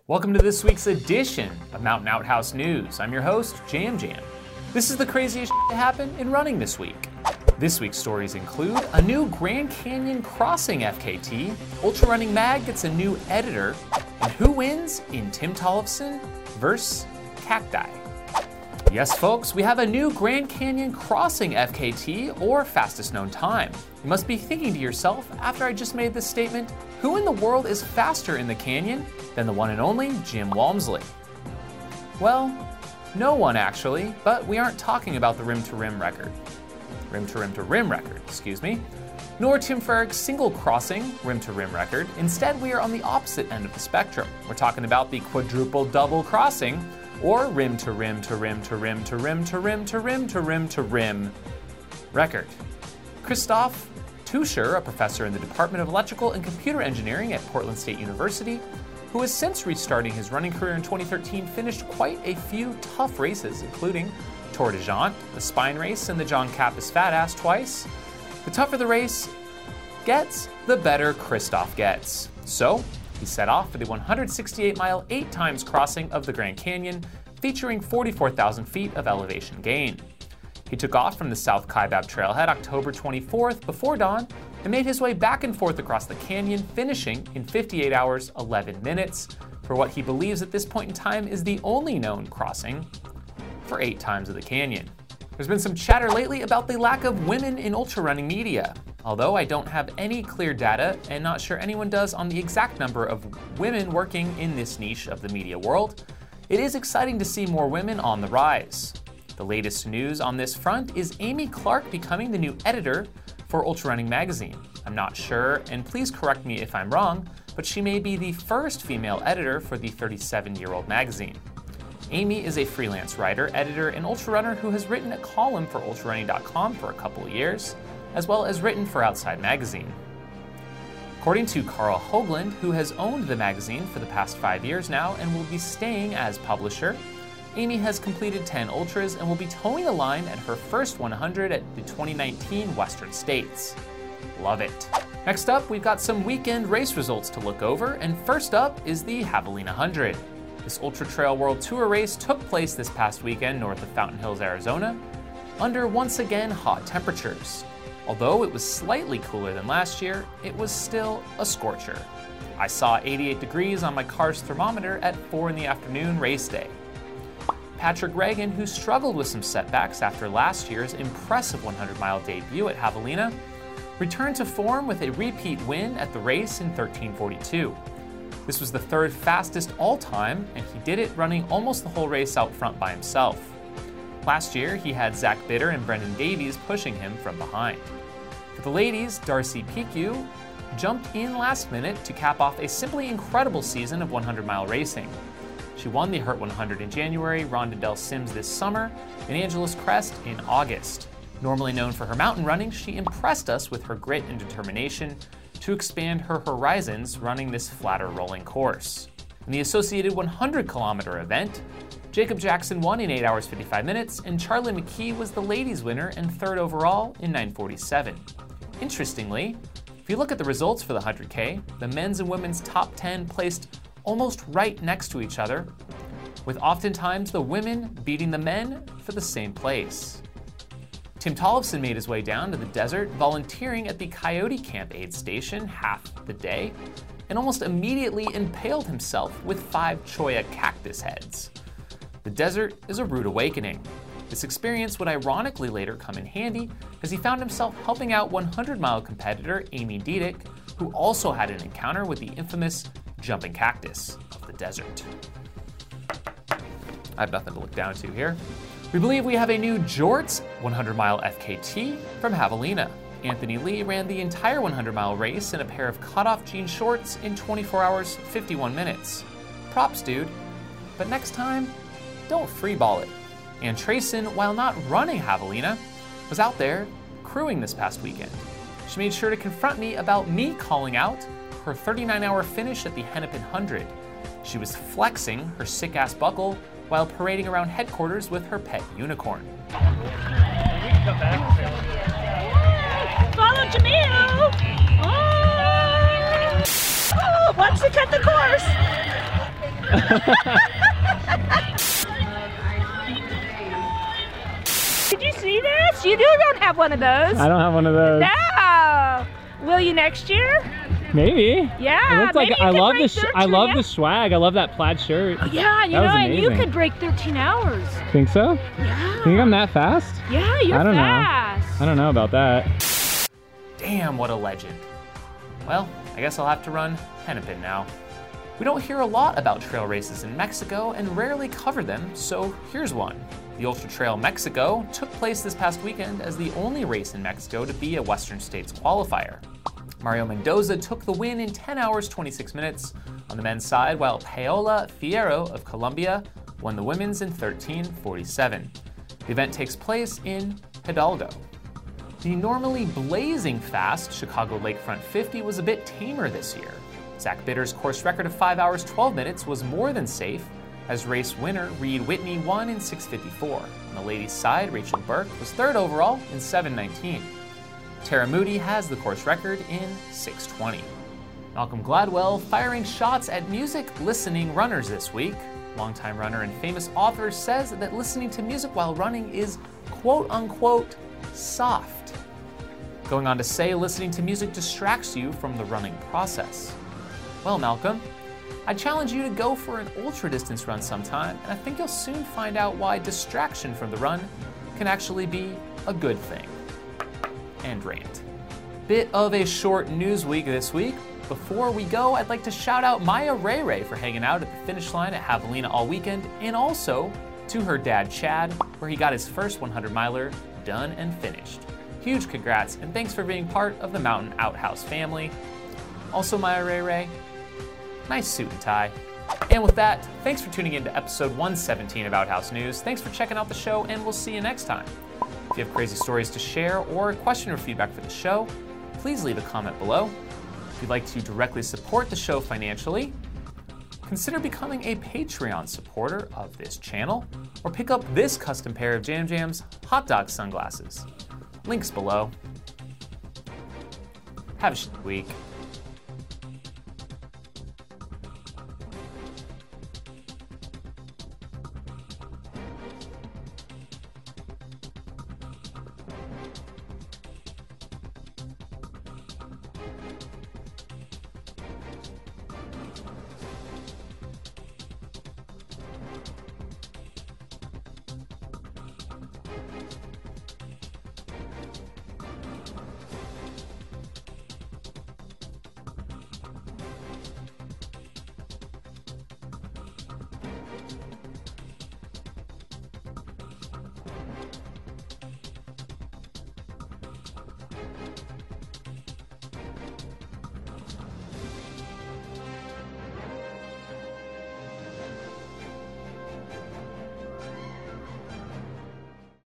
Welcome to this week's edition of Mountain Outhouse News. I'm your host, Jam Jam. This is the craziest shit to happen in running this week. This week's stories include a new Grand Canyon Crossing FKT, Ultra Running Mag gets a new editor, and who wins in Tim Tollefson vs. Cacti. Yes, folks, we have a new Grand Canyon Crossing FKT, or fastest known time. You must be thinking to yourself, after I just made this statement, who in the world is faster in the canyon than the one and only Jim Walmsley? Well, no one actually, but we aren't talking about the rim-to-rim record. Rim-to-rim-to-rim record, excuse me. Nor Tim Frericks' single crossing rim-to-rim record. Instead, we are on the opposite end of the spectrum. We're talking about the quadruple double crossing, or rim-to-rim-to-rim-to-rim-to-rim-to-rim-to-rim record. Christoph Tuscher, a professor in the Department of Electrical and Computer Engineering at Portland State University, who has since restarting his running career in 2013, finished quite a few tough races, including Tour de Jante, the Spine Race, and the John Kappas Fat Ass twice. The tougher the race gets, the better Christoph gets. So, he set off for the 168-mile 8 times crossing of the Grand Canyon, featuring 44,000 feet of elevation gain. He took off from the South Kaibab Trailhead October 24th before dawn and made his way back and forth across the canyon, finishing in 58 hours, 11 minutes, for what he believes at this point in time is the only known crossing for 8 times of the canyon. There's been some chatter lately about the lack of women in ultra running media. Although I don't have any clear data and not sure anyone does on the exact number of women working in this niche of the media world, it is exciting to see more women on the rise. The latest news on this front is Amy Clark becoming the new editor for Ultra Running Magazine. I'm not sure, and please correct me if I'm wrong, but she may be the first female editor for the 37-year-old magazine. Amy is a freelance writer, editor, and ultra runner who has written a column for ultrarunning.com for a couple of years, as well as written for Outside Magazine. According to Carl Hoagland, who has owned the magazine for the past 5 years now and will be staying as publisher, Amy has completed 10 ultras and will be towing the line at her first 100 at the 2019 Western States. Love it. Next up, we've got some weekend race results to look over, and first up is the Javelina 100. This Ultra Trail World Tour race took place this past weekend north of Fountain Hills, Arizona, under once again hot temperatures. Although it was slightly cooler than last year, it was still a scorcher. I saw 88 degrees on my car's thermometer at 4 in the afternoon race day. Patrick Reagan, who struggled with some setbacks after last year's impressive 100-mile debut at Javelina, returned to form with a repeat win at the race in 13:42. This was the third fastest all-time, and he did it running almost the whole race out front by himself. Last year, he had Zach Bitter and Brendan Davies pushing him from behind. For the ladies, Darcy Picu jumped in last minute to cap off a simply incredible season of 100-mile racing. She won the Hurt 100 in January, Rhonda Del Sims this summer, and Angeles Crest in August. Normally known for her mountain running, she impressed us with her grit and determination to expand her horizons running this flatter rolling course. In the associated 100-kilometer event, Jacob Jackson won in 8 hours 55 minutes, and Charlie McKee was the ladies' winner and third overall in 9:47. Interestingly, if you look at the results for the 100K, the men's and women's top 10 placed almost right next to each other, with oftentimes the women beating the men for the same place. Tim Tollefson made his way down to the desert, volunteering at the Coyote Camp aid station half the day, and almost immediately impaled himself with 5 cholla cactus heads. The desert is a rude awakening. This experience would ironically later come in handy as he found himself helping out 100-mile competitor Amy Diedick, who also had an encounter with the infamous jumping cactus of the desert. I have nothing to look down to here. We believe we have a new Jorts 100-mile FKT from Javelina. Anthony Lee ran the entire 100-mile race in a pair of cutoff jean shorts in 24 hours, 51 minutes. Props, dude. But next time, don't freeball it. Ann Trayson, while not running Javelina, was out there crewing this past weekend. She made sure to confront me about me calling out her 39-hour finish at the Hennepin 100. She was flexing her sick-ass buckle while parading around headquarters with her pet unicorn. Follow Jamil! Oh, watch the cut the course! Did you see this? You don't have one of those. I don't have one of those. No. Will you next year? Maybe. Yeah. It looks like maybe you I could love break this. 13 I love the hours. swag. I love that plaid shirt. Oh, yeah, you That was know, and you amazing. could break 13 hours. Think so? Yeah. Think I'm that fast? Yeah, you're I don't fast. I don't know about that. Damn, what a legend. Well, I guess I'll have to run Hennepin now. We don't hear a lot about trail races in Mexico and rarely cover them, so here's one. The Ultra Trail Mexico took place this past weekend as the only race in Mexico to be a Western States qualifier. Mario Mendoza took the win in 10 hours 26 minutes on the men's side, while Paola Fierro of Colombia won the women's in 13:47. The event takes place in Hidalgo. The normally blazing fast Chicago Lakefront 50 was a bit tamer this year. Zach Bitter's course record of 5 hours 12 minutes was more than safe, as race winner Reed Whitney won in 6:54. On the ladies' side, Rachel Burke was third overall in 7:19. Tara Moody has the course record in 6:20. Malcolm Gladwell firing shots at music-listening runners this week. Longtime runner and famous author says that listening to music while running is quote-unquote soft. Going on to say listening to music distracts you from the running process. Well, Malcolm, I challenge you to go for an ultra-distance run sometime, and I think you'll soon find out why distraction from the run can actually be a good thing. And rant. Bit of a short news week this week. Before we go, I'd like to shout out Maya Ray Ray for hanging out at the finish line at Javelina all weekend, and also to her dad Chad, where he got his first 100-miler done and finished. Huge congrats, and thanks for being part of the Mountain Outhouse family. Also, Maya Ray Ray, nice suit and tie. And with that, thanks for tuning in to episode 117 of Outhouse News. Thanks for checking out the show, and we'll see you next time. If you have crazy stories to share or a question or feedback for the show, please leave a comment below. If you'd like to directly support the show financially, consider becoming a Patreon supporter of this channel, or pick up this custom pair of Jam Jam's hot dog sunglasses. Links below. Have a shit week.